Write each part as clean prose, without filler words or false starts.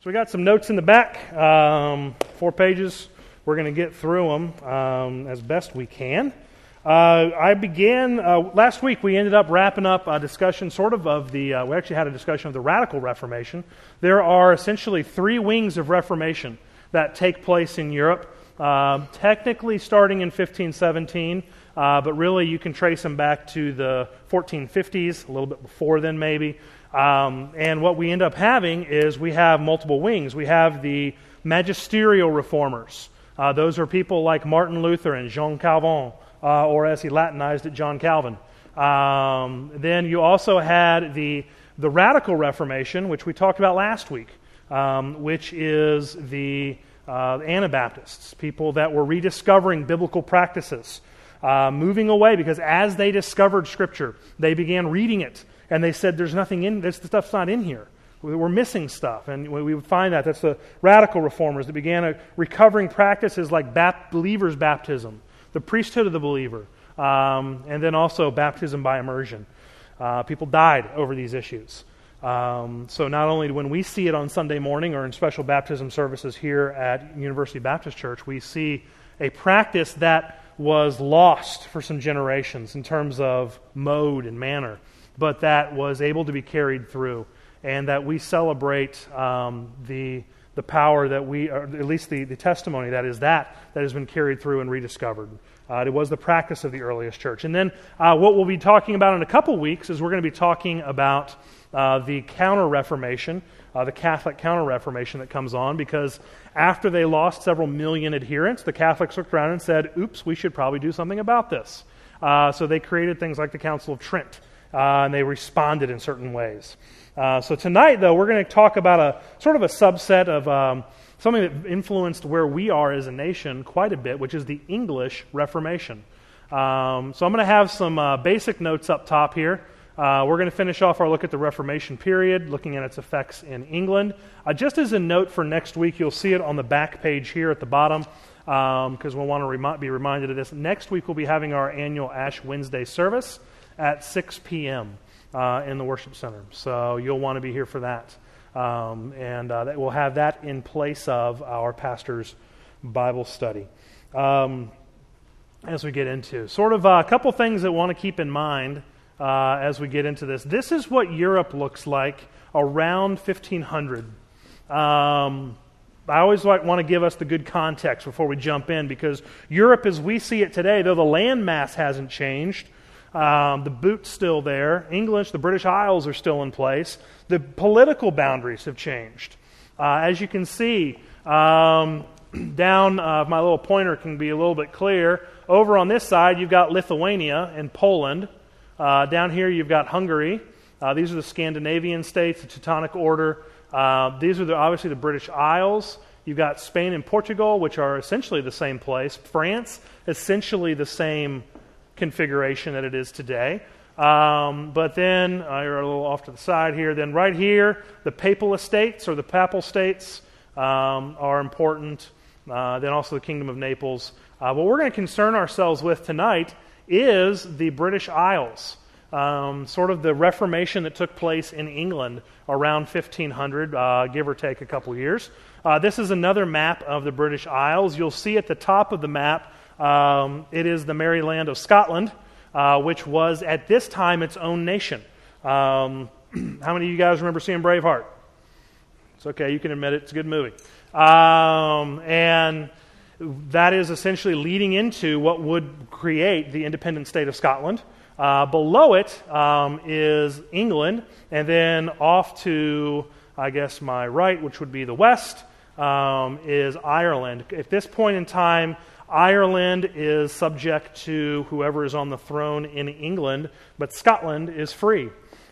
So we got some notes in the back, 4 pages. We're going to get through them as best we can. I began, last week we ended up wrapping up a discussion we actually had a discussion of the Radical Reformation. There are essentially 3 wings of Reformation that take place in Europe, technically starting in 1517, but really you can trace them back to the 1450s, a little bit before then maybe. And what we end up having is we have multiple wings. We have the magisterial reformers. Those are people like Martin Luther and Jean Calvin, or as he Latinized it, John Calvin. Then you also had the Radical Reformation, which we talked about last week, which is the Anabaptists, people that were rediscovering biblical practices, moving away because as they discovered Scripture, they began reading it, and they said, "There's nothing in this. The stuff's not in here. We're missing stuff." And we would find that that's the Radical Reformers that began recovering practices like believer's baptism, the priesthood of the believer, and then also baptism by immersion. People died over these issues. So not only when we see it on Sunday morning or in special baptism services here at University Baptist Church, we see a practice that was lost for some generations in terms of mode and manner, but that was able to be carried through, and that we celebrate the power that or at least the testimony that has been carried through and rediscovered. It was the practice of the earliest church. And then what we'll be talking about in a couple weeks is we're going to be talking about the Counter-Reformation, the Catholic Counter-Reformation that comes on, because after they lost several million adherents, the Catholics looked around and said, oops, we should probably do something about this. So they created things like the Council of Trent, and they responded in certain ways. So tonight, though, we're going to talk about a subset of something that influenced where we are as a nation quite a bit, which is the English Reformation. So I'm going to have some basic notes up top here. We're going to finish off our look at the Reformation period, looking at its effects in England. Just as a note for next week, you'll see it on the back page here at the bottom, because we'll want to be reminded of this. Next week, we'll be having our annual Ash Wednesday service at 6 p.m. In the worship center. So you'll want to be here for that. And we'll have that in place of our pastor's Bible study. As we get into a couple things that we want to keep in mind as we get into this. This is what Europe looks like around 1500. I always want to give us the good context before we jump in, because Europe as we see it today, though the landmass hasn't changed, the boot's still there. English, the British Isles are still in place. The political boundaries have changed. As you can see, down, my little pointer can be a little bit clear. Over on this side, you've got Lithuania and Poland. Down here, you've got Hungary. These are the Scandinavian states, the Teutonic Order. These are obviously the British Isles. You've got Spain and Portugal, which are essentially the same place. France, essentially the same configuration that it is today. But then, you're a little off to the side here, then right here, the Papal Estates, or the Papal States, are important. Then also the Kingdom of Naples. What we're going to concern ourselves with tonight is the British Isles, the Reformation that took place in England around 1500, give or take a couple years. This is another map of the British Isles. You'll see at the top of the map, it is the Merry Land of Scotland, which was at this time its own nation. How many of you guys remember seeing Braveheart? It's okay, you can admit it. It's a good movie. And that is essentially leading into what would create the independent state of Scotland. Below it is England, and then off to, I guess, my right, which would be the west, is Ireland. At this point in time, Ireland is subject to whoever is on the throne in England, but Scotland is free.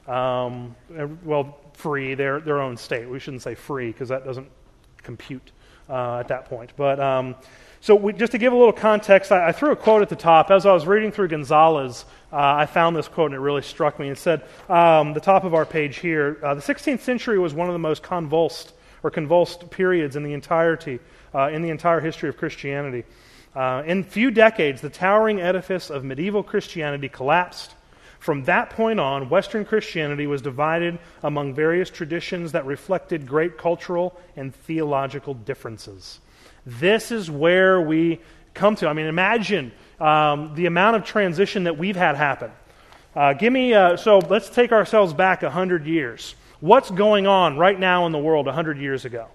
Free, their own state. We shouldn't say free, because that doesn't compute at that point. But just to give a little context, I threw a quote at the top. As I was reading through Gonzalez, I found this quote and it really struck me. It said, the top of our page here, the 16th century was one of the most convulsed periods in the entire history of Christianity. In few decades, the towering edifice of medieval Christianity collapsed. From that point on, Western Christianity was divided among various traditions that reflected great cultural and theological differences. This is where we come to. I mean, imagine the amount of transition that we've had happen. So let's take ourselves back 100 years. What's going on right now in the world 100 years ago?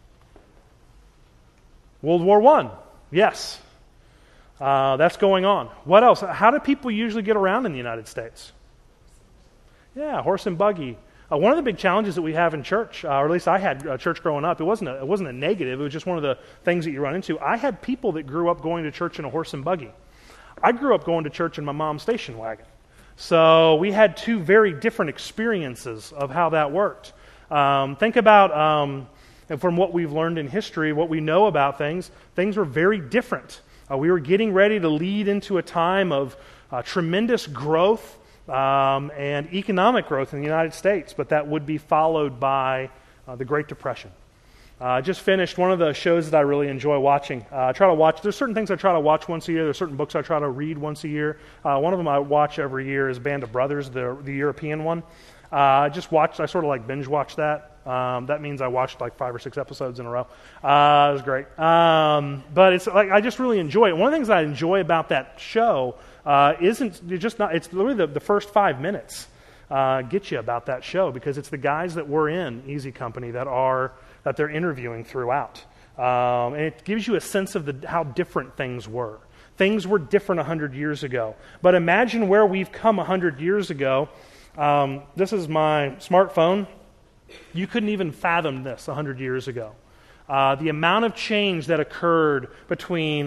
World War I. Yes. That's going on. What else? How do people usually get around in the United States? Yeah, horse and buggy. One of the big challenges that we have in church, or at least I had church growing up, it wasn't a negative, it was just one of the things that you run into. I had people that grew up going to church in a horse and buggy. I grew up going to church in my mom's station wagon. So we had two very different experiences of how that worked. Think about, and from what we've learned in history, what we know about things were very different. We were getting ready to lead into a time of tremendous growth and economic growth in the United States, but that would be followed by the Great Depression. I just finished one of the shows that I really enjoy watching. There's certain things I try to watch once a year. There's certain books I try to read once a year. One of them I watch every year is Band of Brothers, the European one. I sort of like binge watch that. That means I watched like 5 or 6 episodes in a row. It was great. But it's like I just really enjoy it. One of the things I enjoy about that show it's literally the first 5 minutes get you about that show, because it's the guys that were in Easy Company that they're interviewing throughout. And it gives you a sense of how different things were. Things were different 100 years ago. But imagine where we've come 100 years ago. This is my smartphone. You couldn't even fathom this 100 years ago. The amount of change that occurred between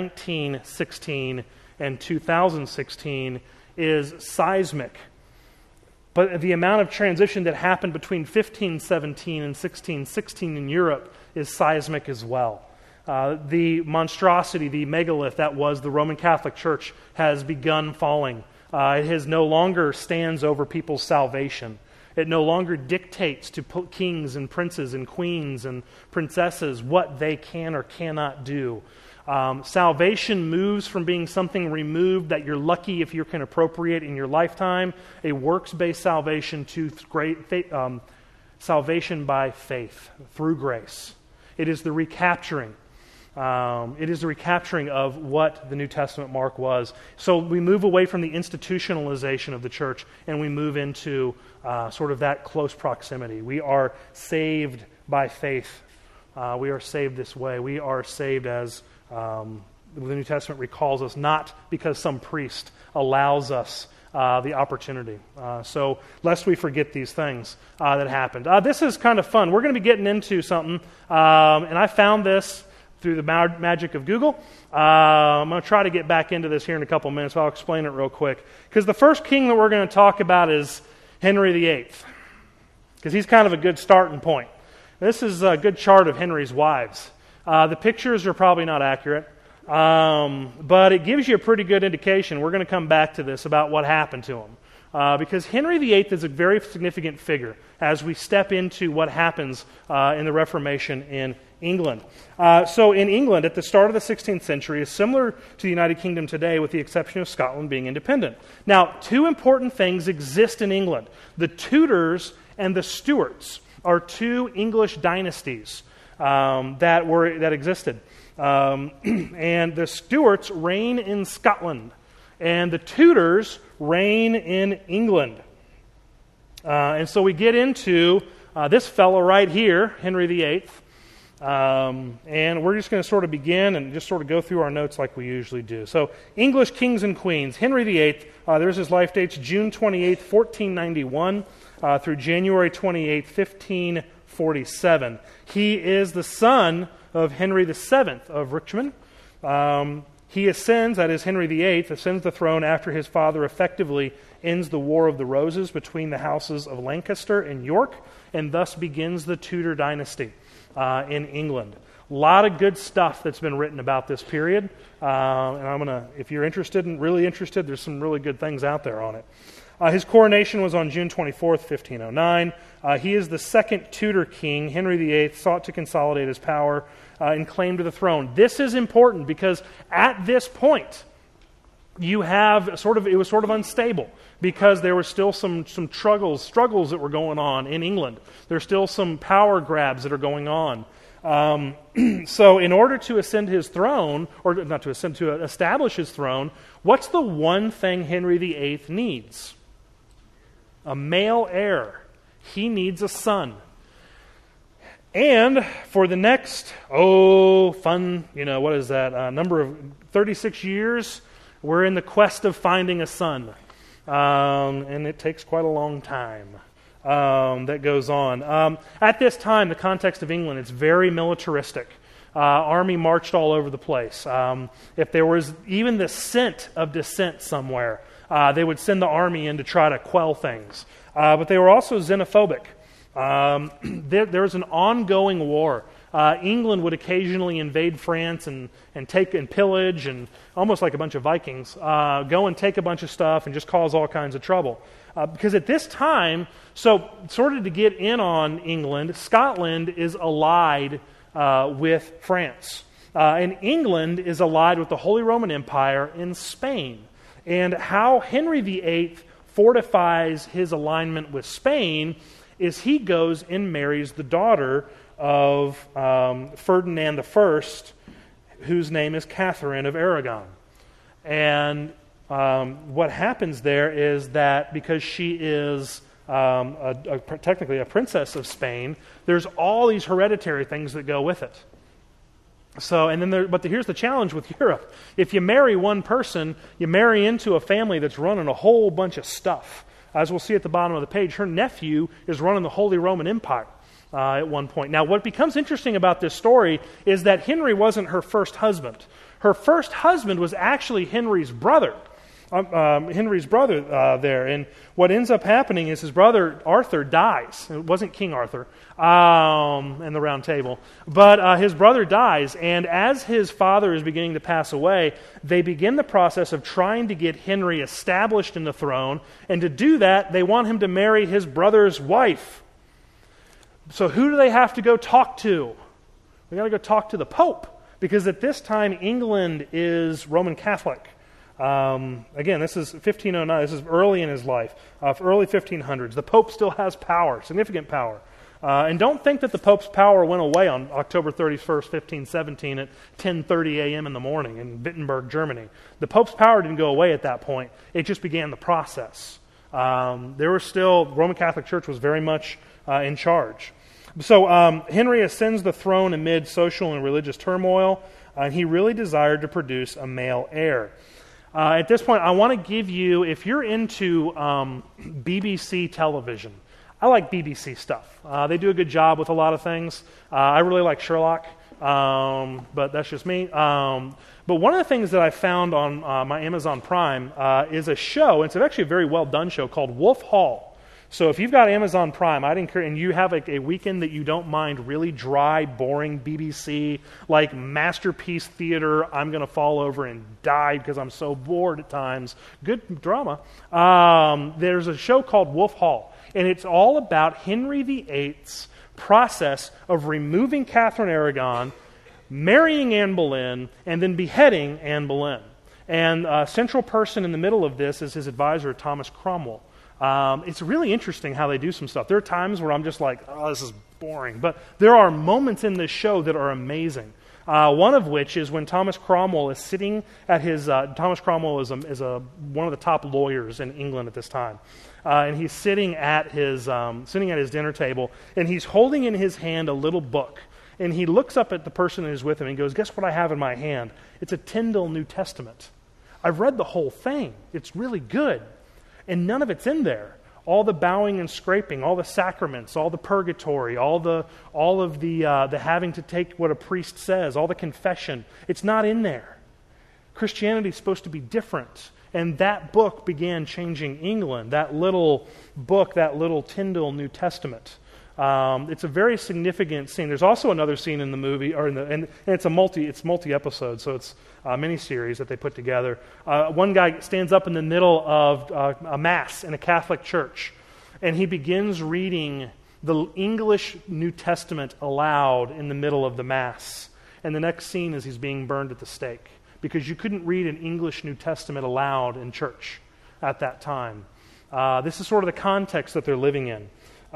1916 and 2016 is seismic. But the amount of transition that happened between 1517 and 1616 in Europe is seismic as well. The monstrosity, the megalith that was the Roman Catholic Church has begun falling. It has no longer stands over people's salvation. It no longer dictates to kings and princes and queens and princesses what they can or cannot do. Salvation moves from being something removed that you're lucky if you can appropriate in your lifetime, a works-based salvation, to salvation by faith, through grace. It is the recapturing. It is the recapturing of what the New Testament mark was. So we move away from the institutionalization of the church, and we move into sort of that close proximity. We are saved by faith. We are saved this way. We are saved as the New Testament recalls us, not because some priest allows us the opportunity. So lest we forget these things that happened. This is kind of fun. We're going to be getting into something, and I found this through the magic of Google. I'm going to try to get back into this here in a couple minutes, but I'll explain it real quick. Because the first king that we're going to talk about is Henry VIII, because he's kind of a good starting point. This is a good chart of Henry's wives. The pictures are probably not accurate, but it gives you a pretty good indication. We're going to come back to this about what happened to him. Because Henry VIII is a very significant figure as we step into what happens in the Reformation in England. So in England, at the start of the 16th century, is similar to the United Kingdom today, with the exception of Scotland being independent. Now, two important things exist in England. The Tudors and the Stuarts are two English dynasties that existed. And the Stuarts reign in Scotland, and the Tudors reign in England. And so we get into this fellow right here, Henry VIII. And we're just going to sort of begin and just sort of go through our notes like we usually do. So, English kings and queens. Henry VIII, there's his life dates, June 28th, 1491, through January 28th, 1547. He is the son of Henry VII of Richmond. He ascends, that is Henry VIII, ascends the throne after his father effectively ends the War of the Roses between the houses of Lancaster and York, and thus begins the Tudor dynasty in England. A lot of good stuff that's been written about this period, and I'm going to, if you're interested and really interested, there's some really good things out there on it. His coronation was on June 24th, 1509. He is the second Tudor king. Henry VIII sought to consolidate his power and claim to the throne. This is important because at this point, you have it was sort of unstable because there were still some struggles that were going on in England. There's still some power grabs that are going on. So in order to ascend his throne, or not to ascend, to establish his throne, what's the one thing Henry VIII needs? A male heir. He needs a son. And for the next, number of 36 years, we're in the quest of finding a son. And it takes quite a long time. That goes on. At this time, the context of England, it's very militaristic. Army marched all over the place. If there was even the scent of dissent somewhere, they would send the army in to try to quell things. But they were also xenophobic. There was an ongoing war. England would occasionally invade France and take and pillage, and almost like a bunch of Vikings, go and take a bunch of stuff and just cause all kinds of trouble. Because at this time, so sort of to get in on England, Scotland is allied with France. And England is allied with the Holy Roman Empire in Spain. And how Henry VIII fortifies his alignment with Spain is he goes and marries the daughter of Ferdinand I, whose name is Catherine of Aragon. And what happens there is that because she is technically a princess of Spain, there's all these hereditary things that go with it. So, and then here's the challenge with Europe. If you marry one person, you marry into a family that's running a whole bunch of stuff. As we'll see at the bottom of the page, her nephew is running the Holy Roman Empire at one point. Now, what becomes interesting about this story is that Henry wasn't her first husband. Her first husband was actually Henry's brother. There. And what ends up happening is his brother Arthur dies. It wasn't King Arthur in the Round Table. But his brother dies, and as his father is beginning to pass away, they begin the process of trying to get Henry established in the throne, and to do that, they want him to marry his brother's wife. So who do they have to go talk to? They got to go talk to the Pope, because at this time, England is Roman Catholic. Again, this is 1509. This is early in his life, early 1500s. The Pope still has power, significant power. And don't think that the Pope's power went away on October 31st, 1517 at 10:30 a.m. in the morning in Wittenberg, Germany. The Pope's power didn't go away at that point. It just began the process. There were still, the Roman Catholic Church was very much in charge. So Henry ascends the throne amid social and religious turmoil, and he really desired to produce a male heir. At this point, I want to give you, if you're into BBC television, I like BBC stuff. They do a good job with a lot of things. I really like Sherlock, but that's just me. But one of the things that I found on my Amazon Prime is a show, and it's actually a very well done show called Wolf Hall. So if you've got Amazon Prime, I'd encourage, and you have a weekend that you don't mind really dry, boring BBC, like masterpiece theater, I'm going to fall over and die because I'm so bored at times. Good drama. There's a show called Wolf Hall, and it's all about Henry VIII's process of removing Catherine Aragon, marrying Anne Boleyn, and then beheading Anne Boleyn. And a central person in the middle of this is his advisor, Thomas Cromwell. It's really interesting how they do some stuff. There are times where I'm just like, oh, this is boring. But there are moments in this show that are amazing. One of which is when Thomas Cromwell is sitting at his... Thomas Cromwell is one of the top lawyers in England at this time. And he's sitting at his dinner table, and he's holding in his hand a little book. And he looks up at the person who's with him and goes, guess what I have in my hand? It's a Tyndale New Testament. I've read the whole thing. It's really good. And none of it's in there. All the bowing and scraping, all the sacraments, all the purgatory, all of the having to take what a priest says, all the confession. It's not in there. Christianity is supposed to be different. And that book began changing England. That little book, that little Tyndale New Testament. It's a very significant scene. There's also another scene in the movie, and it's multi-episode, so it's a mini-series that they put together. One guy stands up in the middle of a mass in a Catholic church, and he begins reading the English New Testament aloud in the middle of the mass. And the next scene is he's being burned at the stake because you couldn't read an English New Testament aloud in church at that time. This is sort of the context that they're living in.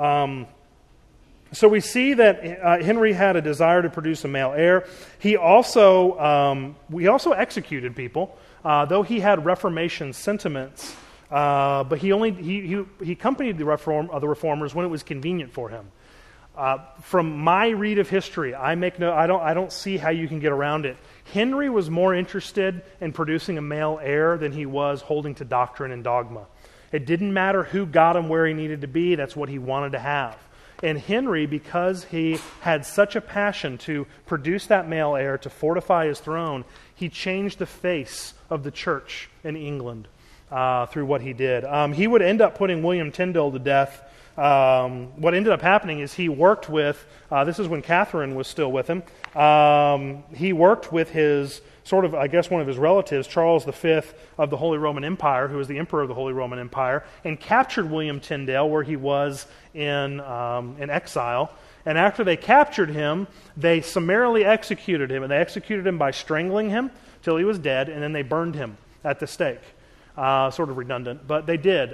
So we see that Henry had a desire to produce a male heir. He also executed people, though he had Reformation sentiments. But he accompanied the reformers when it was convenient for him. From my read of history, I don't see how you can get around it. Henry was more interested in producing a male heir than he was holding to doctrine and dogma. It didn't matter who got him where he needed to be, that's what he wanted to have. And Henry, because he had such a passion to produce that male heir, to fortify his throne, he changed the face of the church in England through what he did. He would end up putting William Tyndale to death. What ended up happening is he worked with, this is when Catherine was still with him, he worked with his, one of his relatives, Charles V of the Holy Roman Empire, who was the emperor of the Holy Roman Empire, and captured William Tyndale where he was in exile. And after they captured him, they summarily executed him, and they executed him by strangling him till he was dead, and then they burned him at the stake. Sort of redundant, but they did.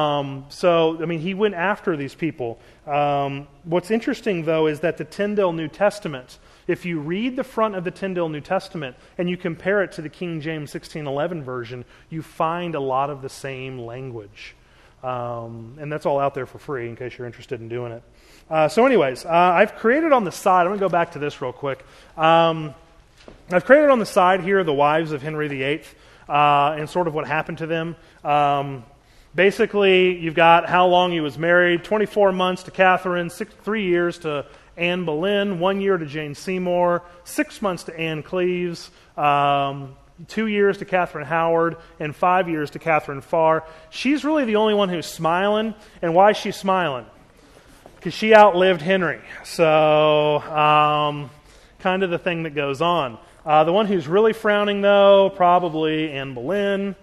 He went after these people. What's interesting, though, is that the Tyndale New Testament, if you read the front of the Tyndale New Testament and you compare it to the King James 1611 version, you find a lot of the same language. And that's all out there for free in case you're interested in doing it. I've created on the side, I'm going to go back to this real quick. I've created on the side here the wives of Henry VIII. And sort of what happened to them. Basically, you've got how long he was married: 24 months to Catherine, 3 years to Anne Boleyn, 1 year to Jane Seymour, 6 months to Anne Cleves, 2 years to Catherine Howard, and 5 years to Catherine Farr. She's really the only one who's smiling. And why is she smiling? Because she outlived Henry. So, kind of the thing that goes on. The one who's really frowning, though, probably Anne Boleyn.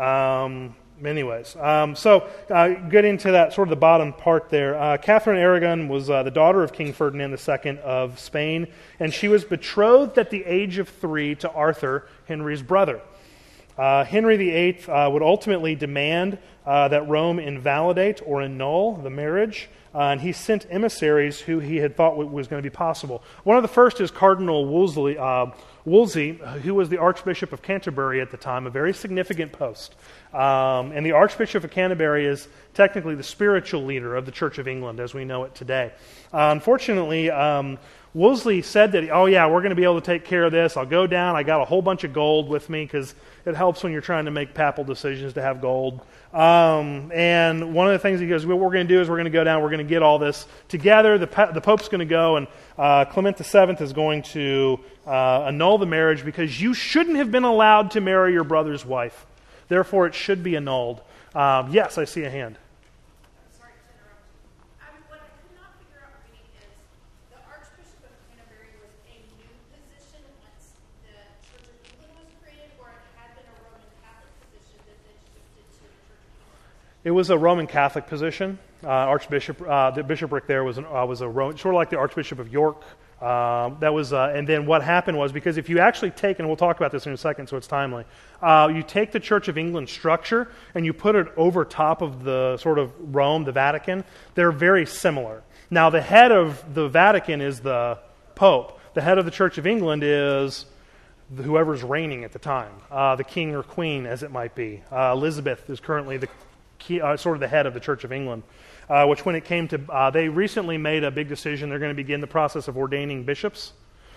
Getting to that sort of the bottom part there. Catherine Aragon was the daughter of King Ferdinand II of Spain, and she was betrothed at the age of 3 to Arthur, Henry's brother. Henry VIII would ultimately demand that Rome invalidate or annul the marriage, and he sent emissaries who he had thought was going to be possible. One of the first is Cardinal Wolsey, who was the Archbishop of Canterbury at the time, a very significant post. And the Archbishop of Canterbury is technically the spiritual leader of the Church of England as we know it today. Unfortunately, Wolsey said that, we're going to be able to take care of this. I'll go down. I got a whole bunch of gold with me because it helps when you're trying to make papal decisions to have gold. And one of the things he goes, what we're going to do is we're going to go down, we're going to get all this together. The Pope's going to go, and Clement VII is going to annul the marriage because you shouldn't have been allowed to marry your brother's wife. Therefore, it should be annulled. Yes, I see a hand. Sorry to interrupt. What I could not figure out reading is the Archbishop of Canterbury was a new position once the Church of England was created, or it had been a Roman Catholic position that then shifted to the Church of England? It was a Roman Catholic position. The bishopric there was a Roman, sort of like the Archbishop of York. And then what happened was, because if you actually take, and we'll talk about this in a second, so it's timely, you take the Church of England structure and you put it over top of the sort of Rome, the Vatican. They're very similar. Now, the head of the Vatican is the Pope. The head of the Church of England is whoever's reigning at the time, the king or queen, as it might be. Elizabeth is currently sort of the head of the Church of England. Which when it came to, they recently made a big decision. They're going to begin the process of ordaining bishops,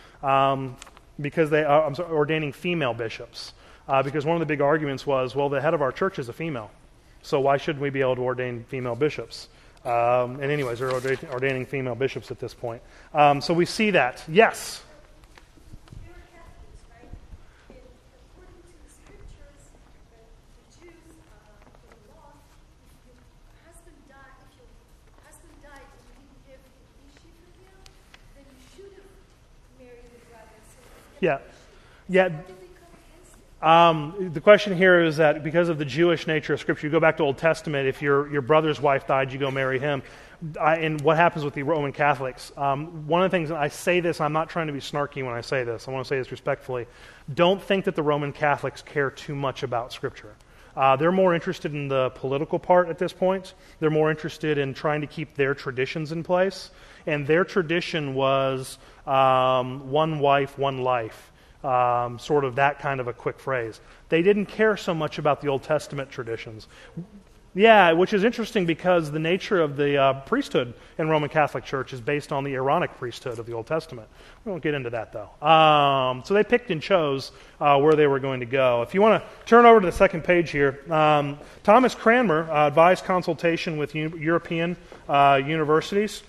ordaining female bishops. Because one of the big arguments was, well, the head of our church is a female, so why shouldn't we be able to ordain female bishops? And anyways, they're ordaining female bishops at this point. So we see that. Yes? Yeah. The question here is that because of the Jewish nature of Scripture, you go back to Old Testament, if your brother's wife died, you go marry him. and what happens with the Roman Catholics. One of the things, and I say this, I'm not trying to be snarky when I say this, I want to say this respectfully, don't think that the Roman Catholics care too much about Scripture. They're more interested in the political part at this point. They're more interested in trying to keep their traditions in place. And their tradition was one wife, one life, sort of that kind of a quick phrase. They didn't care so much about the Old Testament traditions. Yeah, which is interesting because the nature of the priesthood in Roman Catholic Church is based on the Aaronic priesthood of the Old Testament. We won't get into that, though. So they picked and chose where they were going to go. If you want to turn over to the second page here, Thomas Cranmer advised consultation with European universities.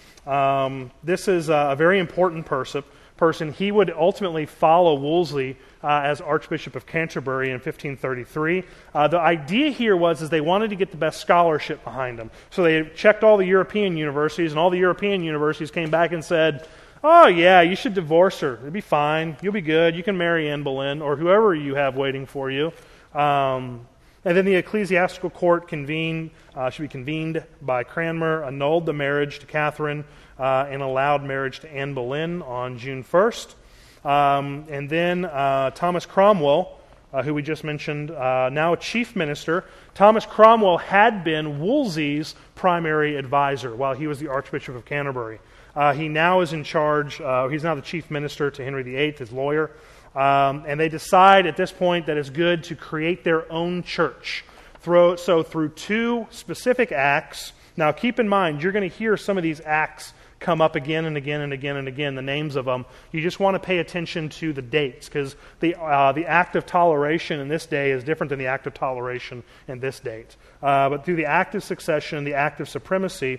This is a very important person. He would ultimately follow Wolsey as Archbishop of Canterbury in 1533. The idea here was they wanted to get the best scholarship behind them. So they checked all the European universities, and all the European universities came back and said, oh yeah, you should divorce her. It'll be fine. You'll be good. You can marry Anne Boleyn or whoever you have waiting for you. And then the ecclesiastical court should be convened by Cranmer, annulled the marriage to Catherine, and allowed marriage to Anne Boleyn on June 1st. And then Thomas Cromwell, who we just mentioned, now chief minister. Thomas Cromwell had been Wolsey's primary advisor while he was the Archbishop of Canterbury. He now is in charge, he's now the chief minister to Henry VIII, his lawyer. And they decide at this point that it's good to create their own church. So through two specific acts, now keep in mind, you're going to hear some of these acts come up again and again and again and again, the names of them. You just want to pay attention to the dates, because the act of toleration in this day is different than the act of toleration in this date. But through the act of succession, the act of supremacy,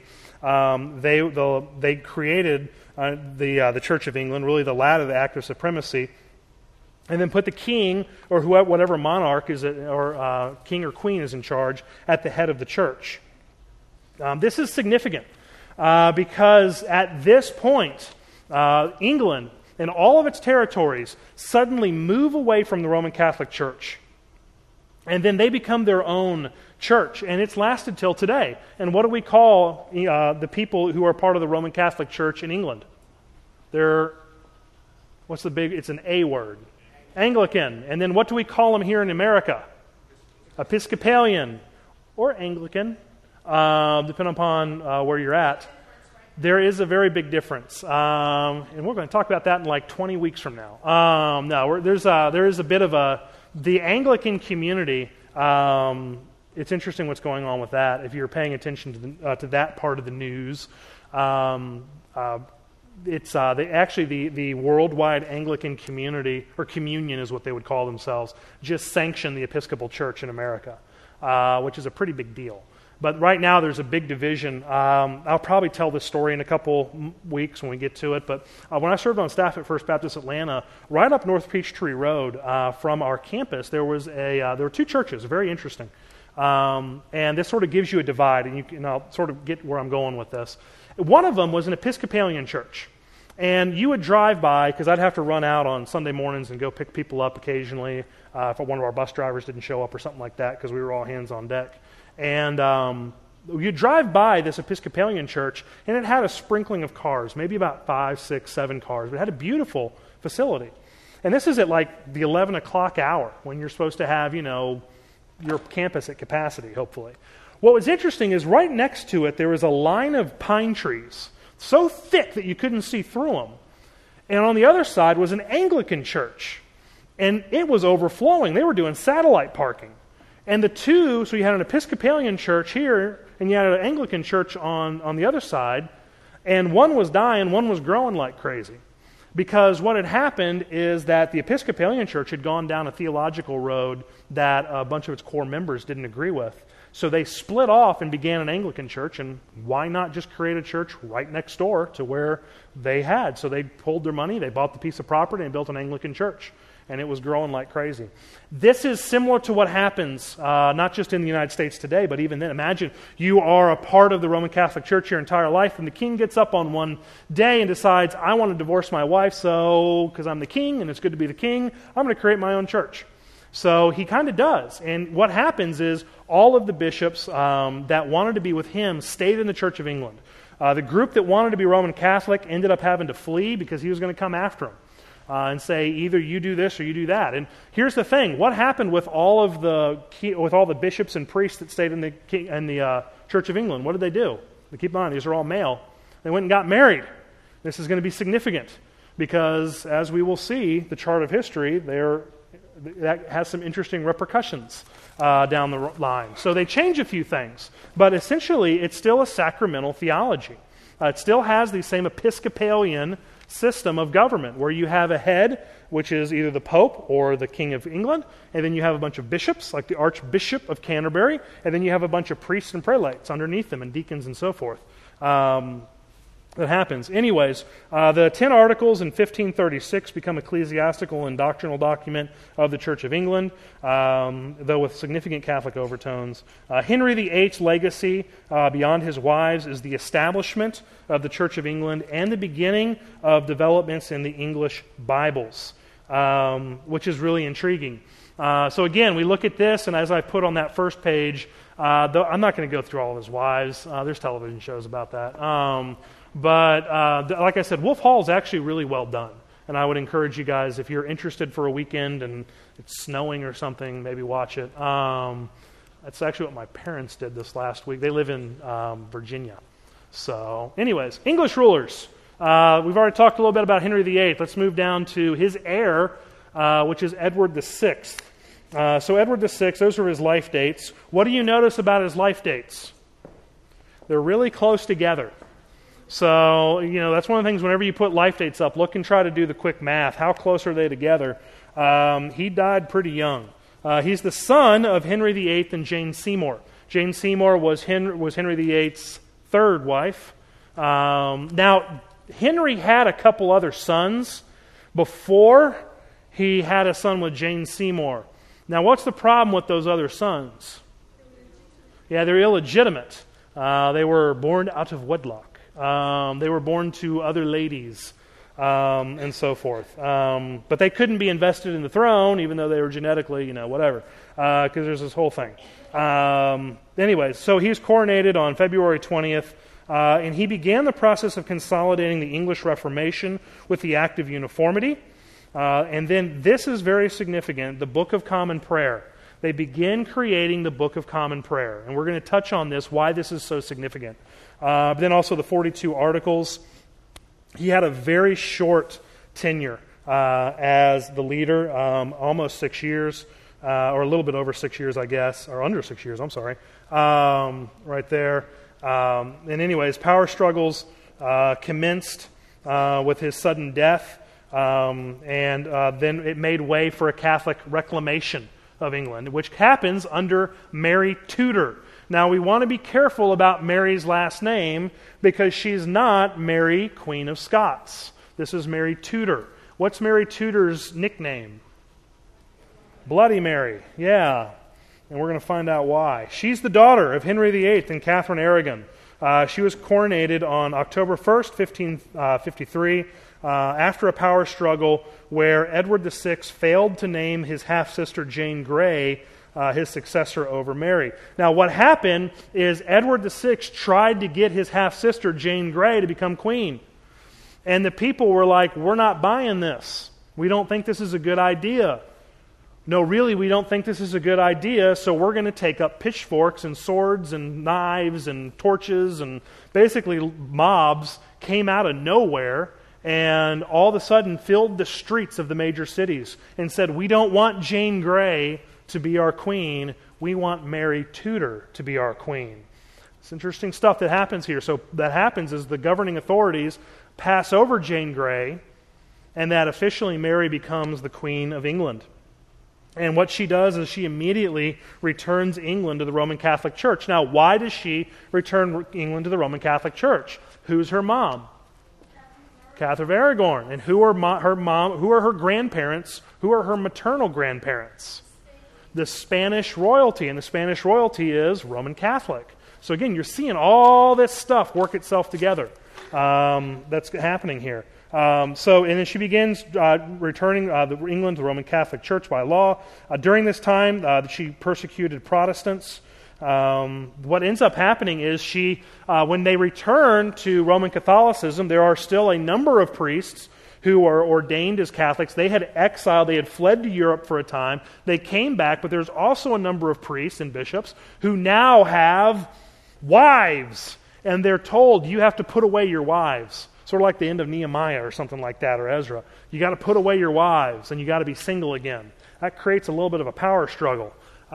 they created the Church of England, really the latter, the act of supremacy, and then put the king, or whatever monarch is, or king or queen is in charge, at the head of the church. This is significant because at this point, England and all of its territories suddenly move away from the Roman Catholic Church. And then they become their own church, and it's lasted till today. And what do we call the people who are part of the Roman Catholic Church in England? It's an A word. Anglican. And then what do we call them here in America? Episcopalian or Anglican, depending upon where you're at. There is a very big difference, and we're going to talk about that in like 20 weeks from now. There is a bit of the Anglican community. It's interesting what's going on with that. If you're paying attention to that part of the news, it's the worldwide Anglican community, or communion is what they would call themselves, just sanctioned the Episcopal Church in America, which is a pretty big deal. But right now there's a big division. I'll probably tell this story in a couple weeks when we get to it, but when I served on staff at First Baptist Atlanta, right up North Peachtree Road from our campus, there were two churches, very interesting. And this sort of gives you a divide, and I'll sort of get where I'm going with this. One of them was an Episcopalian church. And you would drive by, because I'd have to run out on Sunday mornings and go pick people up occasionally if one of our bus drivers didn't show up or something like that, because we were all hands on deck. And you drive by this Episcopalian church, and it had a sprinkling of cars, maybe about 5, 6, 7 cars. But it had a beautiful facility. And this is at like the 11 o'clock hour, when you're supposed to have, your campus at capacity, hopefully. What was interesting is right next to it, there was a line of pine trees, so thick that you couldn't see through them. And on the other side was an Anglican church. And it was overflowing. They were doing satellite parking. And the two, so you had an Episcopalian church here, and you had an Anglican church on the other side, and one was dying, one was growing like crazy. Because what had happened is that the Episcopalian church had gone down a theological road that a bunch of its core members didn't agree with. So they split off and began an Anglican church, and why not just create a church right next door to where they had? So they pulled their money, they bought the piece of property, and built an Anglican church. And it was growing like crazy. This is similar to what happens, not just in the United States today, but even then. Imagine you are a part of the Roman Catholic Church your entire life, and the king gets up on one day and decides, I want to divorce my wife, so because I'm the king and it's good to be the king, I'm going to create my own church. So he kind of does. And what happens is all of the bishops that wanted to be with him stayed in the Church of England. The group that wanted to be Roman Catholic ended up having to flee because he was going to come after them and say, either you do this or you do that. And here's the thing. What happened with all the bishops and priests that stayed in the Church of England? What did they do? Keep in mind, these are all male. They went and got married. This is going to be significant because, as we will see, the chart of history, that has some interesting repercussions down the line. So they change a few things, but essentially it's still a sacramental theology. It still has the same Episcopalian system of government where you have a head, which is either the Pope or the King of England, and then you have a bunch of bishops, like the Archbishop of Canterbury, and then you have a bunch of priests and prelates underneath them, and deacons and so forth. That happens. Anyways, the 10 Articles in 1536 become ecclesiastical and doctrinal document of the Church of England, though with significant Catholic overtones. Henry VIII's legacy beyond his wives is the establishment of the Church of England and the beginning of developments in the English Bibles, which is really intriguing. So again, we look at this, and as I put on that first page, I'm not going to go through all of his wives. There's television shows about that. But like I said, Wolf Hall is actually really well done. And I would encourage you guys, if you're interested for a weekend and it's snowing or something, maybe watch it. That's actually what my parents did this last week. They live in Virginia. So anyways, English rulers. We've already talked a little bit about Henry VIII. Let's move down to his heir, which is Edward VI. So Edward VI, those are his life dates. What do you notice about his life dates? They're really close together. So, that's one of the things whenever you put life dates up, look and try to do the quick math. How close are they together? He died pretty young. He's the son of Henry VIII and Jane Seymour. Jane Seymour was Henry VIII's third wife. Now, Henry had a couple other sons before he had a son with Jane Seymour. Now, what's the problem with those other sons? Yeah, they're illegitimate. They were born out of wedlock. They were born to other ladies and so forth. But they couldn't be invested in the throne, even though they were genetically, whatever, because there's this whole thing. Anyways, so he's coronated on February 20th, and he began the process of consolidating the English Reformation with the Act of Uniformity. And then this is very significant, the Book of Common Prayer. They begin creating the Book of Common Prayer. And we're going to touch on this, why this is so significant. But then also the 42 Articles. He had a very short tenure as the leader, almost 6 years, or a little bit over 6 years, I guess, or under 6 years, I'm sorry, right there. And anyways, power struggles commenced with his sudden death, and then it made way for a Catholic reclamation of England, which happens under Mary Tudor. Now, we want to be careful about Mary's last name because she's not Mary, Queen of Scots. This is Mary Tudor. What's Mary Tudor's nickname? Bloody Mary, yeah. And we're going to find out why. She's the daughter of Henry VIII and Catherine Aragon. She was coronated on October 1st, 1553, after a power struggle where Edward VI failed to name his half-sister Jane Grey his successor over Mary. Now, what happened is Edward VI tried to get his half-sister Jane Grey to become queen. And the people were like, we're not buying this. We don't think this is a good idea. No, really, we don't think this is a good idea, so we're going to take up pitchforks and swords and knives and torches, and basically mobs came out of nowhere and all of a sudden filled the streets of the major cities and said, we don't want Jane Grey to be our queen, we want Mary Tudor to be our queen. It's interesting stuff that happens here. So that happens is the governing authorities pass over Jane Grey, and that officially Mary becomes the Queen of England. And what she does is she immediately returns England to the Roman Catholic Church. Now, why does she return England to the Roman Catholic Church? Who's her mom? Catherine of Aragon. And who are her mom? Who are her grandparents? Who are her maternal grandparents? The Spanish royalty, and the Spanish royalty is Roman Catholic. So again, you're seeing all this stuff work itself together. That's happening here. And then she begins returning England to the Roman Catholic Church by law. During this time, she persecuted Protestants. What ends up happening is when they return to Roman Catholicism, there are still a number of priests who are ordained as Catholics. They had exiled, they had fled to Europe for a time. They came back, but there's also a number of priests and bishops who now have wives, and they're told, you have to put away your wives. Sort of like the end of Nehemiah or something like that, or Ezra. You got to put away your wives, and you got to be single again. That creates a little bit of a power struggle,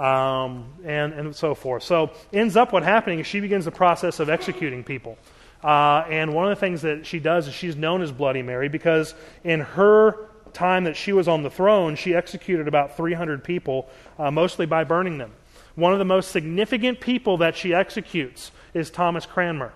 and so forth. So ends up what happening is she begins the process of executing people. And one of the things that she does is she's known as Bloody Mary because in her time that she was on the throne, she executed about 300 people, mostly by burning them. One of the most significant people that she executes is Thomas Cranmer.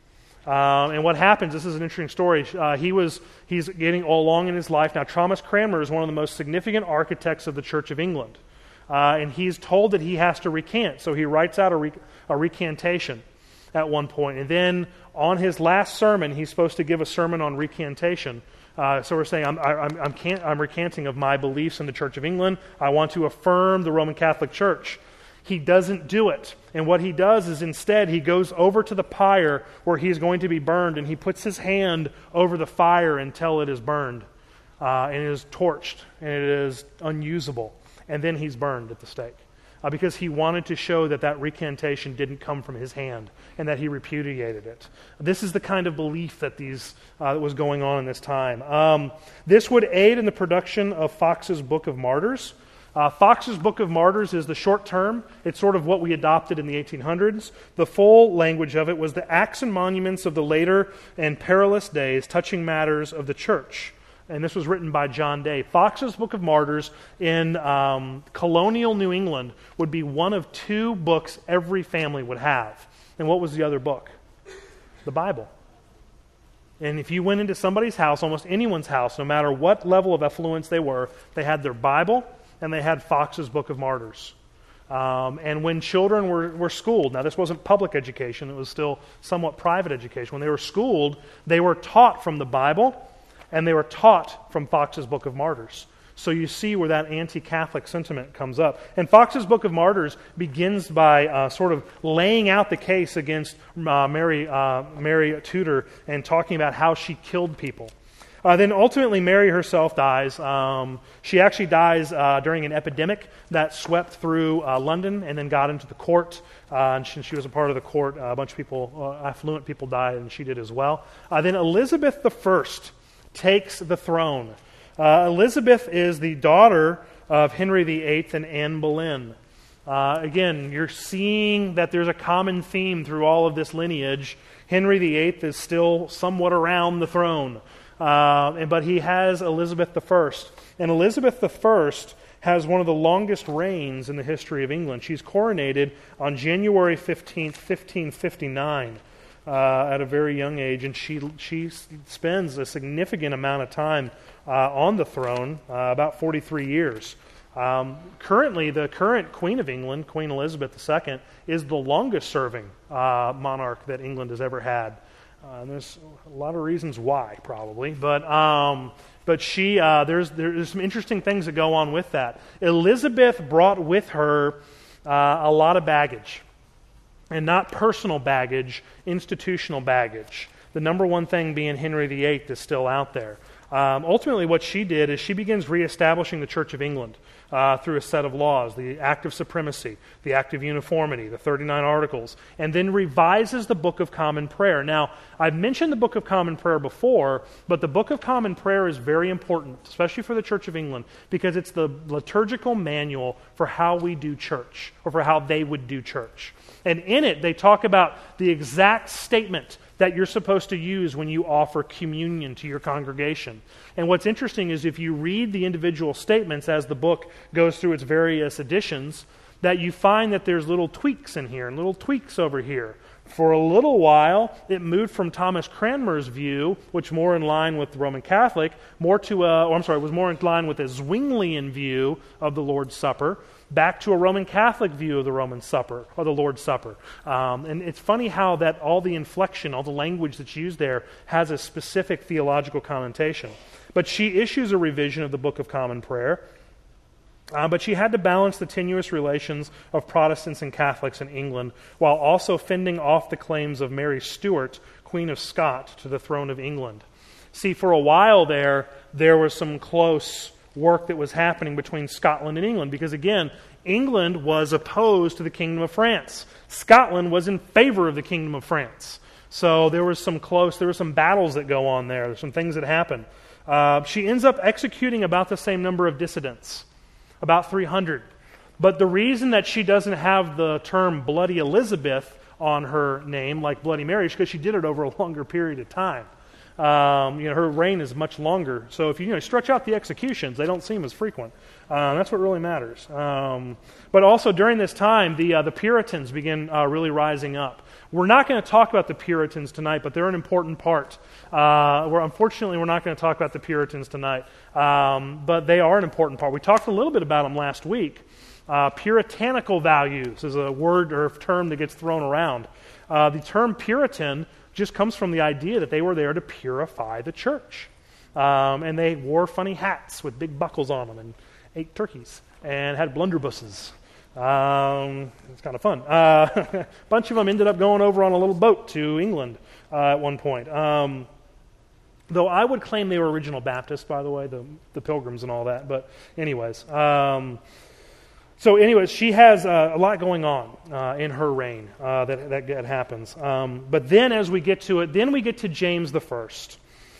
And what happens, this is an interesting story, he's getting all along in his life. Now, Thomas Cranmer is one of the most significant architects of the Church of England. And he's told that he has to recant, so he writes out a recantation at one point. And then on his last sermon, he's supposed to give a sermon on recantation. So we're saying, I'm recanting of my beliefs in the Church of England. I want to affirm the Roman Catholic Church. He doesn't do it. And what he does is instead he goes over to the pyre where he's going to be burned, and he puts his hand over the fire until it is burned. And it is torched, and it is unusable. And then he's burned at the stake. Because he wanted to show that recantation didn't come from his hand and that he repudiated it. This is the kind of belief that was going on in this time. This would aid in the production of Fox's Book of Martyrs. Fox's Book of Martyrs is the short term. It's sort of what we adopted in the 1800s. The full language of it was the acts and monuments of the later and perilous days touching matters of the church. And this was written by John Day. Fox's Book of Martyrs in colonial New England would be one of two books every family would have. And what was the other book? The Bible. And if you went into somebody's house, almost anyone's house, no matter what level of affluence they were, they had their Bible and they had Fox's Book of Martyrs. And when children were schooled, now this wasn't public education, it was still somewhat private education. When they were schooled, they were taught from the Bible, and they were taught from Fox's Book of Martyrs. So you see where that anti-Catholic sentiment comes up. And Fox's Book of Martyrs begins by sort of laying out the case against Mary Tudor and talking about how she killed people. Then ultimately Mary herself dies. She actually dies during an epidemic that swept through London and then got into the court. And she was a part of the court. A bunch of people, affluent people died, and she did as well. Then Elizabeth I takes the throne. Elizabeth is the daughter of Henry VIII and Anne Boleyn. Again, you're seeing that there's a common theme through all of this lineage. Henry VIII is still somewhat around the throne, but he has Elizabeth I. And Elizabeth I has one of the longest reigns in the history of England. She's coronated on January 15th, 1559. At a very young age, and she spends a significant amount of time on the throne, about 43 years. Currently, the current Queen of England, Queen Elizabeth II, is the longest-serving monarch that England has ever had. And there's a lot of reasons why, probably, but there's some interesting things that go on with that. Elizabeth brought with her a lot of baggage. And not personal baggage, institutional baggage. The number one thing being Henry VIII is still out there. Ultimately, what she did is she begins reestablishing the Church of England through a set of laws, the Act of Supremacy, the Act of Uniformity, the 39 Articles, and then revises the Book of Common Prayer. Now, I've mentioned the Book of Common Prayer before, but the Book of Common Prayer is very important, especially for the Church of England, because it's the liturgical manual for how we do church, or for how they would do church. And in it, they talk about the exact statement that you're supposed to use when you offer communion to your congregation. And what's interesting is if you read the individual statements as the book goes through its various editions, that you find that there's little tweaks in here and little tweaks over here For a little while, it moved from Thomas Cranmer's view, which more in line with the Roman Catholic, was more in line with a Zwinglian view of the Lord's Supper, back to a Roman Catholic view of the Roman Supper, or the Lord's Supper. And it's funny how that all the inflection, all the language that's used there has a specific theological connotation. But she issues a revision of the Book of Common Prayer, but she had to balance the tenuous relations of Protestants and Catholics in England while also fending off the claims of Mary Stuart, Queen of Scots, to the throne of England. See, for a while there was some close work that was happening between Scotland and England because, again, England was opposed to the Kingdom of France. Scotland was in favor of the Kingdom of France. So there were some battles that go on there. There's some things that happen. She ends up executing about the same number of dissidents. About 300. But the reason that she doesn't have the term Bloody Elizabeth on her name, like Bloody Mary, is because she did it over a longer period of time. Her reign is much longer. So if you stretch out the executions, they don't seem as frequent. That's what really matters. But also during this time, the Puritans begin really rising up. We're not going to talk about the Puritans tonight, but they're an important part. Unfortunately, we're not going to talk about the Puritans tonight, but they are an important part. We talked a little bit about them last week. Puritanical values is a word or a term that gets thrown around. The term Puritan just comes from the idea that they were there to purify the church. And they wore funny hats with big buckles on them and ate turkeys and had blunderbusses. It's kind of fun. A bunch of them ended up going over on a little boat to England at one point. Though I would claim they were original Baptists, by the way, the Pilgrims and all that. But anyways, she has a lot going on in her reign that happens. But then as we get to it, then we get to James the First.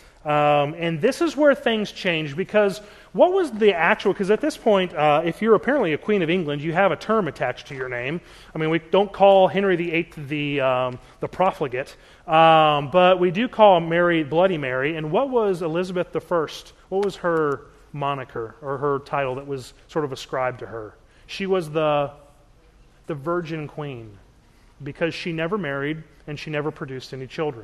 And this is where things change because what was the actual, because at this point, if you're apparently a Queen of England, you have a term attached to your name. I mean, we don't call Henry VIII the profligate, but we do call Mary Bloody Mary. And what was Elizabeth I? What was her moniker or her title that was sort of ascribed to her? She was the Virgin Queen because she never married and she never produced any children.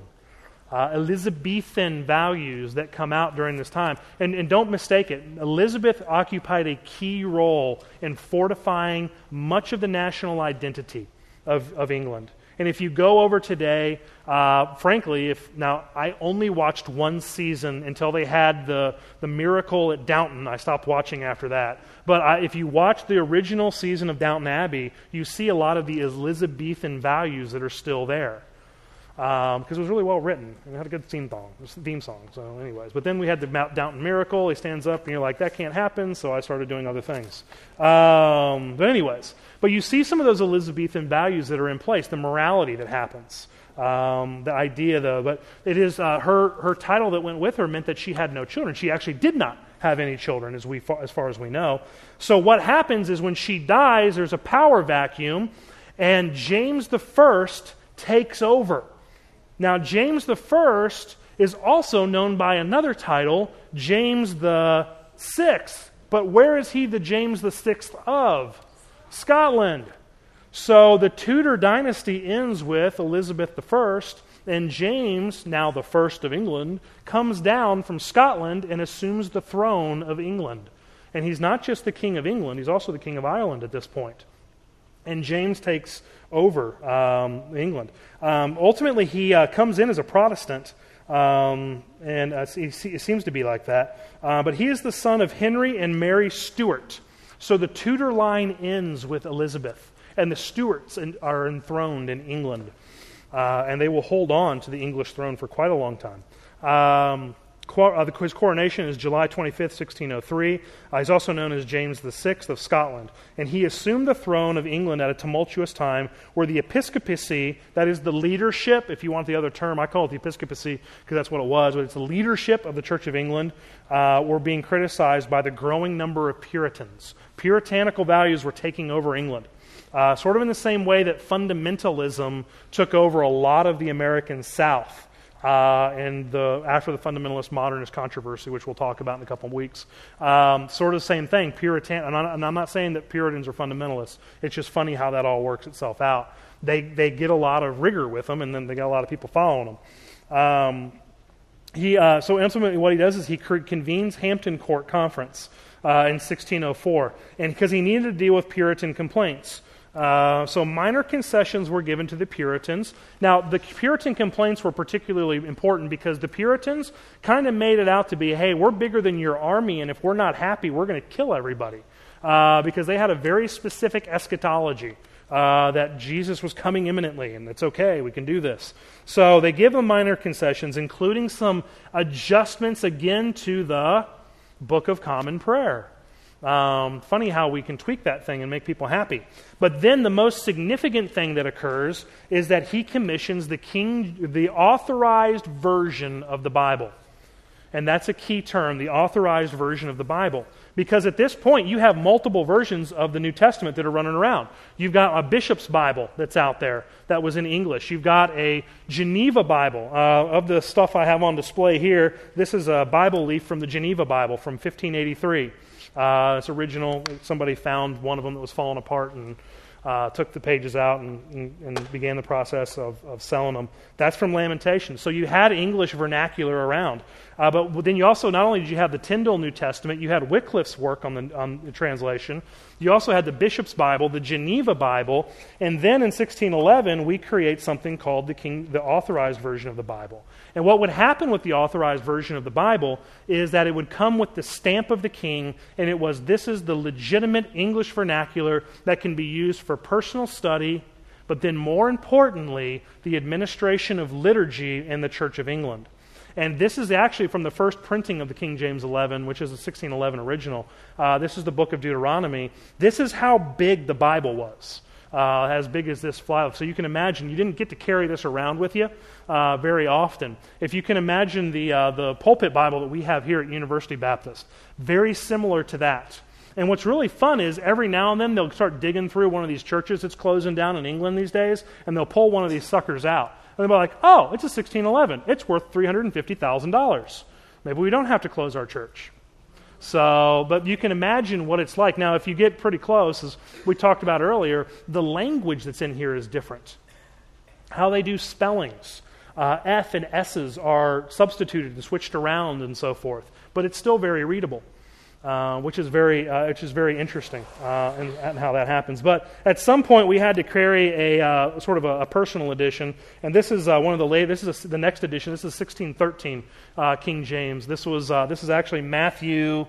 Elizabethan values that come out during this time. And don't mistake it, Elizabeth occupied a key role in fortifying much of the national identity of England. And if you go over today, frankly, I only watched one season until they had the miracle at Downton. I stopped watching after that. But if you watch the original season of Downton Abbey, you see a lot of the Elizabethan values that are still there. Because it was really well written. And it had a good theme song. So anyways. But then we had the Downton Miracle. He stands up and you're like, that can't happen. So I started doing other things. But anyways. But you see some of those Elizabethan values that are in place. The morality that happens. The idea though. But it is her title that went with her meant that she had no children. She actually did not have any children as far as we know. So what happens is when she dies, there's a power vacuum. And James the First takes over. Now, James the First is also known by another title, James the Sixth. But where is he the James the Sixth of? Scotland. So the Tudor dynasty ends with Elizabeth I, and James, now the First of England, comes down from Scotland and assumes the throne of England. And he's not just the King of England, he's also the King of Ireland at this point. And James takes over England. Ultimately, he comes in as a Protestant, and it seems to be like that. But he is the son of Henry and Mary Stuart. So the Tudor line ends with Elizabeth, and the Stuarts are enthroned in England. And they will hold on to the English throne for quite a long time. His coronation is July 25th, 1603. He's also known as James VI of Scotland. And he assumed the throne of England at a tumultuous time where the episcopacy, that is the leadership, if you want the other term, I call it the episcopacy because that's what it was, but it's the leadership of the Church of England, were being criticized by the growing number of Puritans. Puritanical values were taking over England. Sort of in the same way that fundamentalism took over a lot of the American South. After the fundamentalist modernist controversy, which we'll talk about in a couple of weeks. Sort of the same thing, and I'm not saying that Puritans are fundamentalists. It's just funny how that all works itself out. they get a lot of rigor with them, and then they got a lot of people following them. So ultimately what he does is he convenes Hampton Court Conference in 1604, and because he needed to deal with Puritan complaints. So minor concessions were given to the Puritans. Now, the Puritan complaints were particularly important because the Puritans kind of made it out to be, hey, we're bigger than your army, and if we're not happy, we're going to kill everybody. Because they had a very specific eschatology that Jesus was coming imminently, and it's okay, we can do this. So they give them minor concessions, including some adjustments again to the Book of Common Prayer. Funny how we can tweak that thing and make people happy. But then the most significant thing that occurs is that he commissions the authorized version of the Bible. And that's a key term, the authorized version of the Bible. Because at this point, you have multiple versions of the New Testament that are running around. You've got a bishop's Bible that's out there that was in English. You've got a Geneva Bible. Of the stuff I have on display here, this is a Bible leaf from the Geneva Bible from 1583. It's original. Somebody found one of them that was falling apart and took the pages out and began the process of selling them. That's from Lamentations. So you had English vernacular around. But then you also, not only did you have the Tyndale New Testament, you had Wycliffe's work on the translation. You also had the Bishop's Bible, the Geneva Bible, and then in 1611 we create something called the authorized version of the Bible. And what would happen with the authorized version of the Bible is that it would come with the stamp of the king, and this is the legitimate English vernacular that can be used for personal study, but then more importantly, the administration of liturgy in the Church of England. And this is actually from the first printing of the King James 11, which is the 1611 original. This is the book of Deuteronomy. This is how big the Bible was, as big as this file. So you can imagine, you didn't get to carry this around with you very often. If you can imagine the pulpit Bible that we have here at University Baptist, very similar to that. And what's really fun is every now and then they'll start digging through one of these churches that's closing down in England these days, and they'll pull one of these suckers out. And they'll be like, oh, it's a 1611. It's worth $350,000. Maybe we don't have to close our church. So, but you can imagine what it's like. Now, if you get pretty close, as we talked about earlier, the language that's in here is different. How they do spellings. F and S's are substituted and switched around and so forth. But it's still very readable. Which is very interesting and how that happens. But at some point, we had to carry a sort of a personal edition, and this is one of the This is the next edition. This is 1613 King James. This is actually Matthew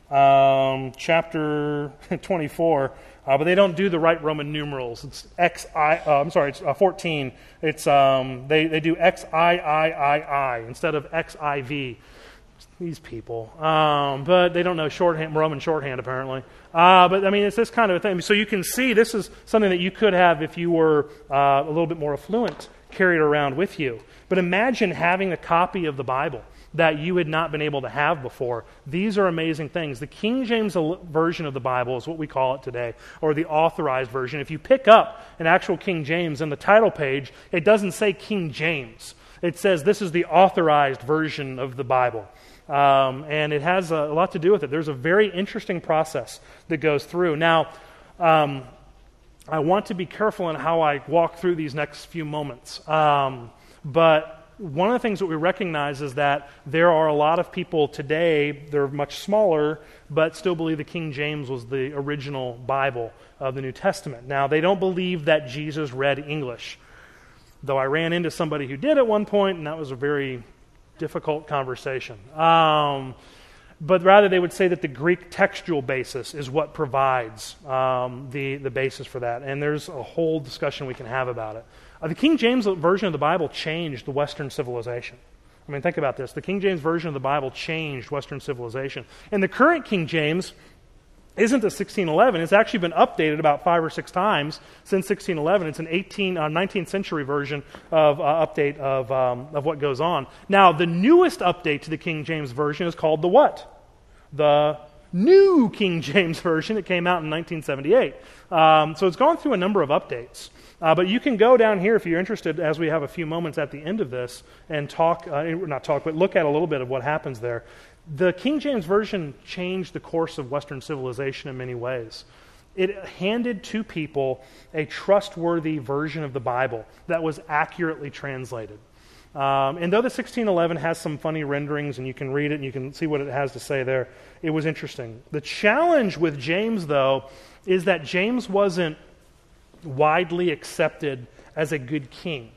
chapter 24. But they don't do the right Roman numerals. It's it's 14. It's they do XIII instead of XIV. These people. But they don't know Roman shorthand, apparently. But, I mean, it's this kind of a thing. So you can see this is something that you could have if you were a little bit more affluent, carried around with you. But imagine having a copy of the Bible that you had not been able to have before. These are amazing things. The King James version of the Bible is what we call it today, or the authorized version. If you pick up an actual King James in the title page, it doesn't say King James. It says this is the authorized version of the Bible. And it has a lot to do with it. There's a very interesting process that goes through. Now, I want to be careful in how I walk through these next few moments. But one of the things that we recognize is that there are a lot of people today, they're much smaller, but still believe the King James was the original Bible of the New Testament. Now, they don't believe that Jesus read English, though I ran into somebody who did at one point, and that was a very difficult conversation. But rather they would say that the Greek textual basis is what provides the basis for that. And there's a whole discussion we can have about it. The King James version of the Bible changed the Western civilization. I mean, think about this. The King James version of the Bible changed Western civilization. And the current King James isn't the 1611. It's actually been updated about 5 or 6 times since 1611. It's an 19th century version of update of what goes on. Now, the newest update to the King James Version is called the what? The New King James Version. It came out in 1978. So it's gone through a number of updates. But you can go down here if you're interested, as we have a few moments at the end of this, and look at a little bit of what happens there. The King James Version changed the course of Western civilization in many ways. it handed to people a trustworthy version of the Bible that was accurately translated. And though the 1611 has some funny renderings, and you can read it and you can see what it has to say there, it was interesting. The challenge with James, though, is that James wasn't widely accepted as a good king.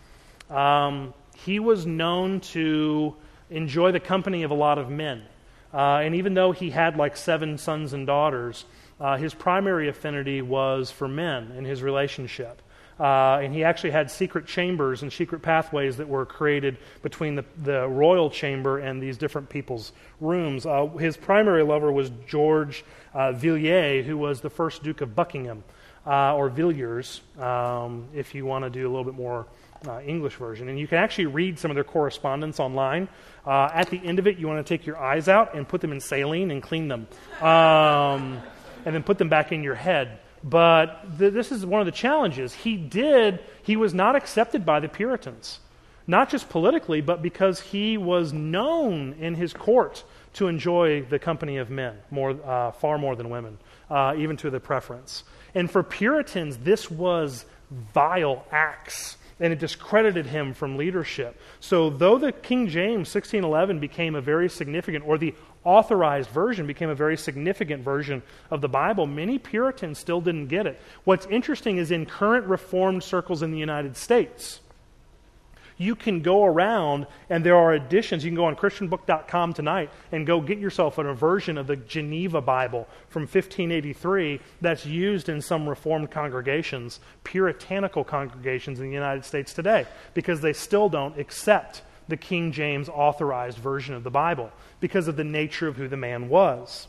He was known to enjoy the company of a lot of men. And even though he had like 7 sons and daughters, his primary affinity was for men in his relationship. And he actually had secret chambers and secret pathways that were created between the royal chamber and these different people's rooms. His primary lover was George Villiers, who was the first Duke of Buckingham, or Villiers, if you want to do a little bit more English version. And you can actually read some of their correspondence online. At the end of it, you want to take your eyes out and put them in saline and clean them. And then put them back in your head. But this is one of the challenges. He was not accepted by the Puritans. Not just politically, but because he was known in his court to enjoy the company of men, far more than women, even to the preference. And for Puritans, this was vile acts, and it discredited him from leadership. So though the King James 1611 became a very significant, or the authorized version became a very significant version of the Bible, many Puritans still didn't get it. What's interesting is in current Reformed circles in the United States, you can go around and there are editions. You can go on christianbook.com tonight and go get yourself a version of the Geneva Bible from 1583 that's used in some Reformed congregations, puritanical congregations in the United States today, because they still don't accept the King James authorized version of the Bible because of the nature of who the man was.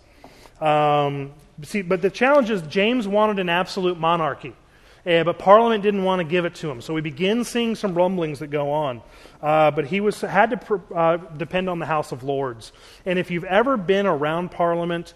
But the challenge is James wanted an absolute monarchy. But Parliament didn't want to give it to him. So we begin seeing some rumblings that go on. But he had to depend on the House of Lords. And if you've ever been around Parliament,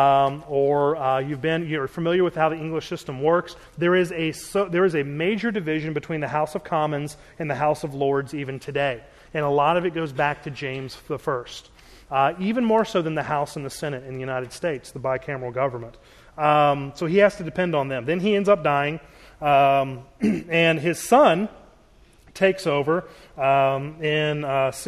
or you're familiar with how the English system works, there is a major division between the House of Commons and the House of Lords even today. And a lot of it goes back to James I. Even more so than the House and the Senate in the United States, the bicameral government. So he has to depend on them. Then he ends up dying. And his son takes over in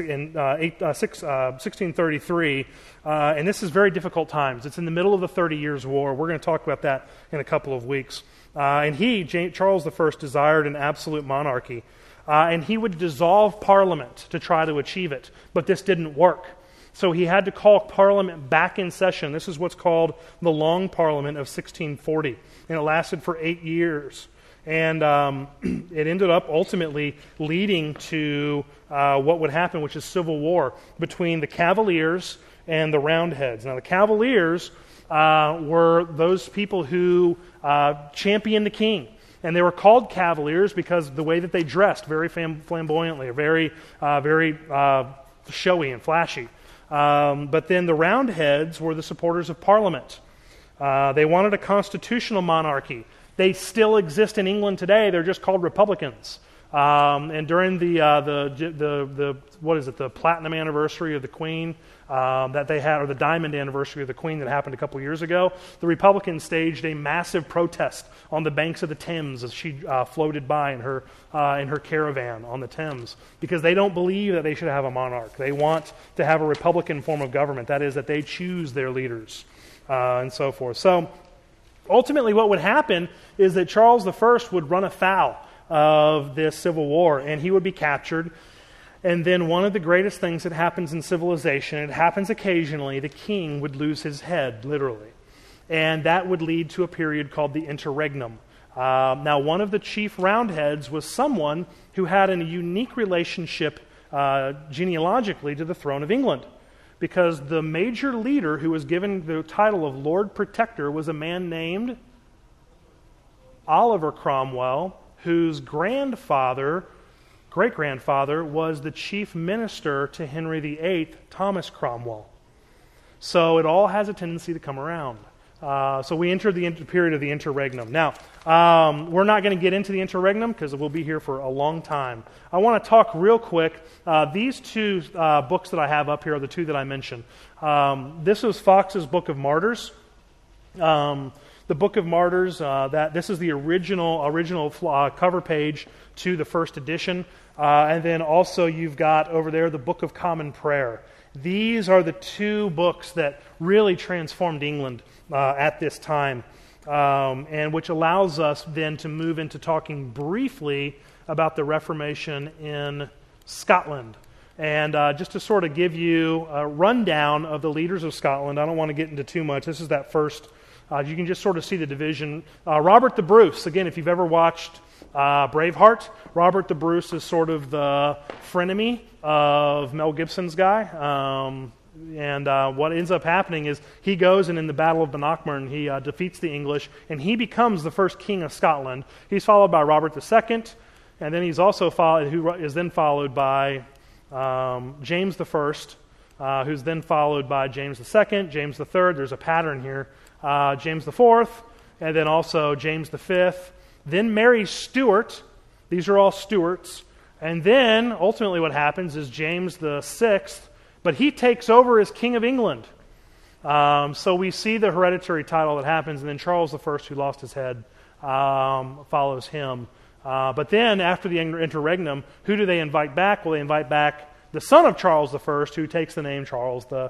1633, and this is very difficult times. It's in the middle of the 30 Years' War. We're going to talk about that in a couple of weeks. And Charles I, desired an absolute monarchy, and he would dissolve Parliament to try to achieve it, but this didn't work. So he had to call Parliament back in session. This is what's called the Long Parliament of 1640, and it lasted for 8 years. And it ended up ultimately leading to what would happen, which is civil war between the Cavaliers and the Roundheads. Now, the Cavaliers were those people who championed the king. And they were called Cavaliers because of the way that they dressed, very flamboyantly, very showy and flashy. But then the Roundheads were the supporters of Parliament. They wanted a constitutional monarchy. They still exist in England today. They're just called Republicans. And during the platinum anniversary of the Queen that they had, or the diamond anniversary of the Queen that happened a couple years ago, the Republicans staged a massive protest on the banks of the Thames as she floated by in her caravan on the Thames, because they don't believe that they should have a monarch. They want to have a Republican form of government. That is, that they choose their leaders and so forth. So ultimately what would happen is that Charles I would run afoul of this civil war, and he would be captured. And then one of the greatest things that happens in civilization, it happens occasionally, the king would lose his head, literally. And that would lead to a period called the interregnum. Now, one of the chief Roundheads was someone who had a unique relationship genealogically to the throne of England, because the major leader who was given the title of Lord Protector was a man named Oliver Cromwell, whose great-grandfather was the chief minister to Henry VIII, Thomas Cromwell. So it all has a tendency to come around. So we entered the period of the interregnum. Now, we're not going to get into the interregnum because we'll be here for a long time. I want to talk real quick. These two books that I have up here are the two that I mentioned. This is Fox's Book of Martyrs. the Book of Martyrs. That this is the original cover page to the first edition. And then also you've got over there the Book of Common Prayer. These are the two books that really transformed England at this time, and which allows us then to move into talking briefly about the Reformation in Scotland. And just to sort of give you a rundown of the leaders of Scotland, I don't want to get into too much. This is that first. You can just sort of see the division. Robert the Bruce, again, if you've ever watched Braveheart, Robert the Bruce is sort of the frenemy of Mel Gibson's guy. And what ends up happening is he goes and in the Battle of Bannockburn, he defeats the English, and he becomes the first king of Scotland. He's followed by Robert II, and then he's also who is then followed by James I, who's then followed by James II, James III. There's a pattern here. James IV, and then also James V. Then Mary Stuart. These are all Stuarts. And then, ultimately what happens is James VI, but he takes over as King of England. So we see the hereditary title that happens, and then Charles I, who lost his head, follows him. But then, after the interregnum, who do they invite back? Well, they invite back the son of Charles I, who takes the name Charles II.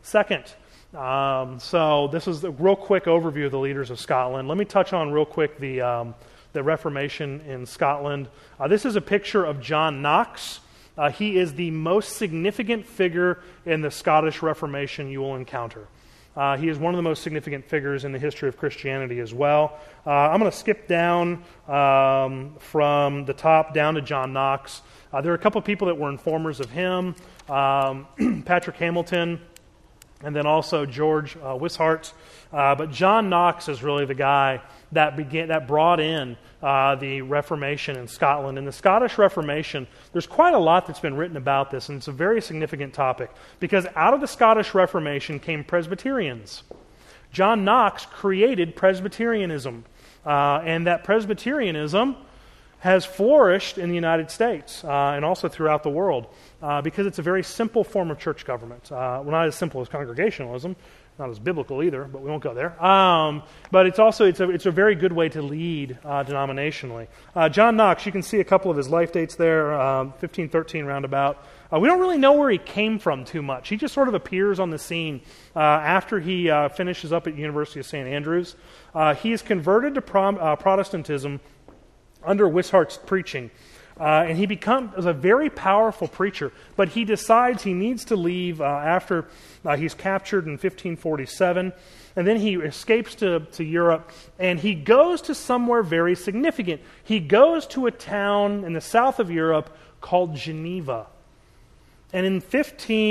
So this is a real quick overview of the leaders of Scotland. Let me touch on real quick the Reformation in Scotland. This is a picture of John Knox. He is the most significant figure in the Scottish Reformation you will encounter. He is one of the most significant figures in the history of Christianity as well. I'm going to skip down from the top down to John Knox. There are a couple of people that were informers of him. Patrick Hamilton, and then also George Wishart. But John Knox is really the guy that brought in the Reformation in Scotland. In the Scottish Reformation, there's quite a lot that's been written about this, and it's a very significant topic, because out of the Scottish Reformation came Presbyterians. John Knox created Presbyterianism, and that Presbyterianism has flourished in the United States and also throughout the world because it's a very simple form of church government. Well, not as simple as Congregationalism, not as biblical either, but we won't go there. But it's a very good way to lead denominationally. John Knox, you can see a couple of his life dates there, 1513 roundabout. We don't really know where he came from too much. He just sort of appears on the scene after he finishes up at University of St. Andrews. He is converted to Protestantism under Wishart's preaching. And he becomes a very powerful preacher, but he decides he needs to leave after he's captured in 1547, and then he escapes to Europe, and he goes to somewhere very significant. He goes to a town in the south of Europe called Geneva. And in late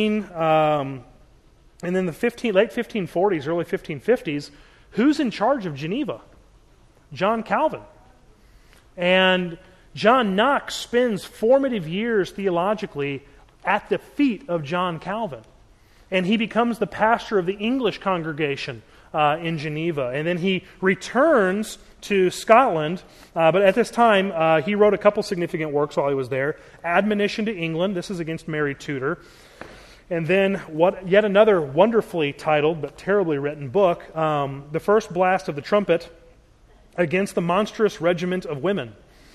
1540s, early 1550s, who's in charge of Geneva? John Calvin. And John Knox spends formative years theologically at the feet of John Calvin. And he becomes the pastor of the English congregation in Geneva. And then he returns to Scotland, but at this time he wrote a couple significant works while he was there. Admonition to England, this is against Mary Tudor. And then yet another wonderfully titled but terribly written book, The First Blast of the Trumpet against the Monstrous Regiment of Women.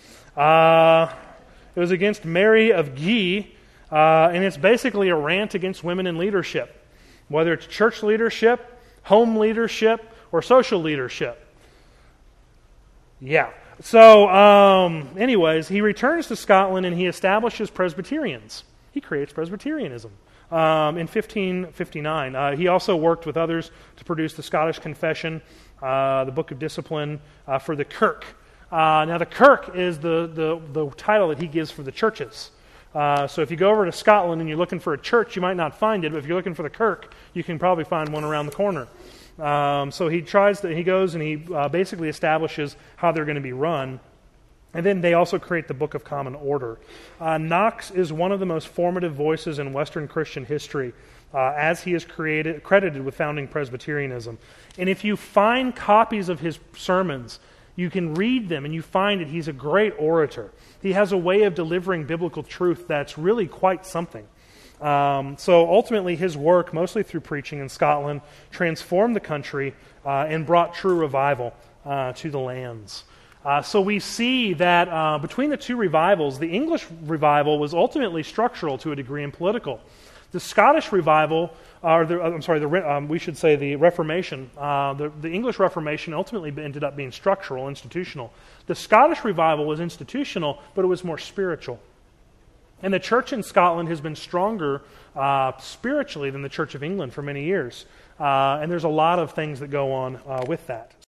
It was against Mary of Guise, and it's basically a rant against women in leadership, whether it's church leadership, home leadership, or social leadership. Yeah. So, anyways, he returns to Scotland and he establishes Presbyterians. He creates Presbyterianism in 1559. He also worked with others to produce the Scottish Confession, the Book of Discipline for the Kirk. Now, the Kirk is the title that he gives for the churches. So if you go over to Scotland and you're looking for a church, you might not find it, but if you're looking for the Kirk, you can probably find one around the corner. So he goes and he basically establishes how they're going to be run. And then they also create the Book of Common Order. Knox is one of the most formative voices in Western Christian history, as he is credited with founding Presbyterianism. And if you find copies of his sermons, you can read them and you find that he's a great orator. He has a way of delivering biblical truth that's really quite something. So ultimately, his work, mostly through preaching in Scotland, transformed the country and brought true revival to the lands. So we see that between the two revivals, the English revival was ultimately structural to a degree and political. The Scottish revival, we should say the Reformation, the English Reformation ultimately ended up being structural, institutional. The Scottish revival was institutional, but it was more spiritual. And the church in Scotland has been stronger spiritually than the Church of England for many years. And there's a lot of things that go on with that.